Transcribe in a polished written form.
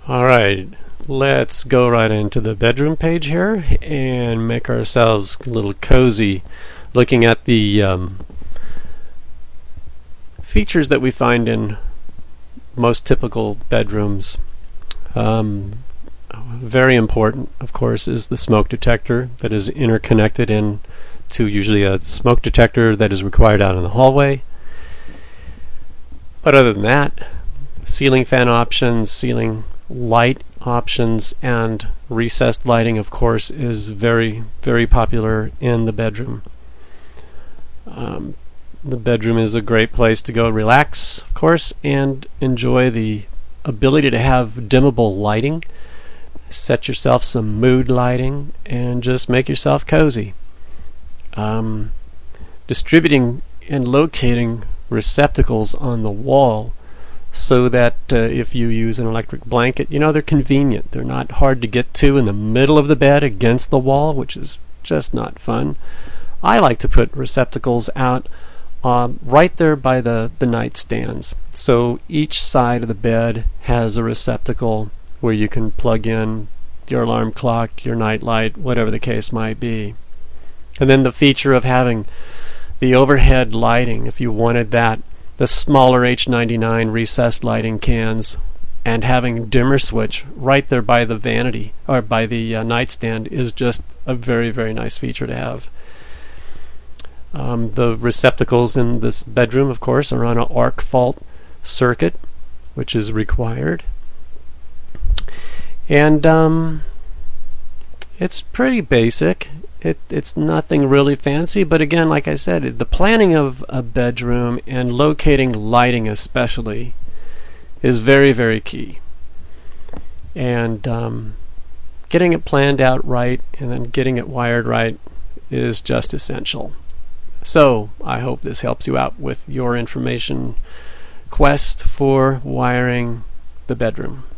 Alright, let's go right into the bedroom page here and make ourselves a little cozy looking at the features that we find in most typical bedrooms. Very important, of course, is the smoke detector that is interconnected into usually a smoke detector that is required out in the hallway. But other than that, ceiling fan options, ceiling light options, and recessed lighting, of course, is very, very popular in the bedroom. The bedroom is a great place to go relax, of course, and enjoy the ability to have dimmable lighting. Set yourself some mood lighting and just make yourself cozy. Distributing and locating receptacles on the wall so that if you use an electric blanket, they're convenient. They're not hard to get to in the middle of the bed against the wall, which is just not fun. I like to put receptacles out right there by the nightstands. So each side of the bed has a receptacle where you can plug in your alarm clock, your night light, whatever the case might be. And then the feature of having the overhead lighting, if you wanted that, the smaller H99 recessed lighting cans, and having dimmer switch right there by the vanity or by the nightstand is just a very, very nice feature to have. The receptacles in this bedroom, of course, are on an arc fault circuit, which is required. And it's pretty basic. It's nothing really fancy, but again, like I said, the planning of a bedroom and locating lighting especially is very, very key. And getting it planned out right and then getting it wired right is just essential. So I hope this helps you out with your information quest for wiring the bedroom.